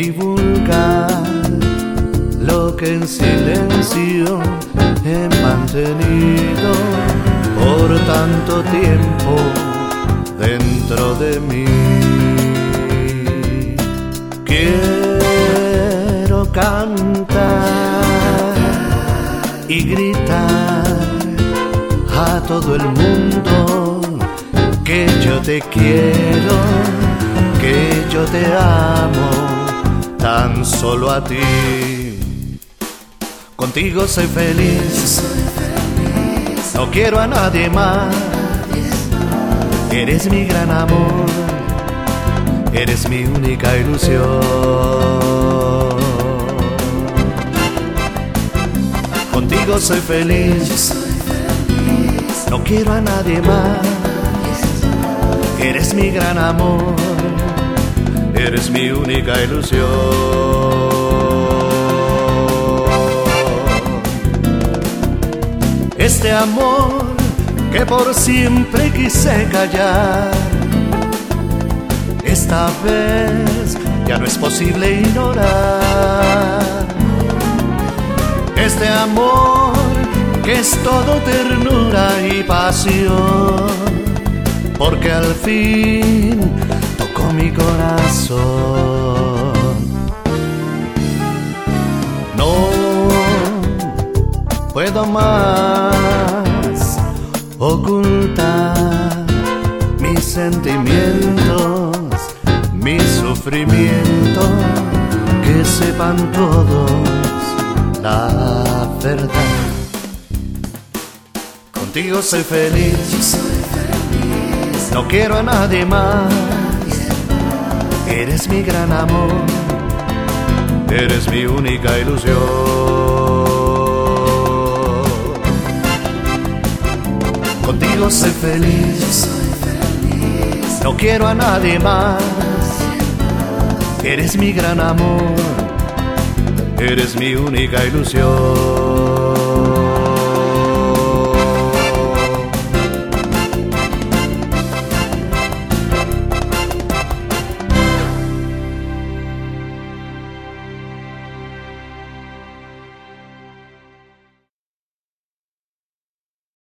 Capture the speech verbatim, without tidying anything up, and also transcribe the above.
divulgar lo que en silencio he mantenido por tanto tiempo dentro de mí. Quiero cantar y gritar a todo el mundo que yo te quiero, que yo te amo, tan solo a ti. Contigo soy feliz, no quiero a nadie más. Eres mi gran amor, eres mi única ilusión. Contigo soy feliz, no quiero a nadie más. Eres mi gran amor, eres mi única ilusión. Este amor que por siempre quise callar, esta vez ya no es posible ignorar. Este amor que es todo ternura y pasión, porque al fin tocó mi corazón. No puedo más ocultar mis sentimientos, mi sufrimiento, que sepan todos la verdad. Contigo soy feliz, no quiero a nadie más. Eres mi gran amor, eres mi única ilusión. Contigo soy feliz, no quiero a nadie más. Eres mi gran amor, eres mi única ilusión.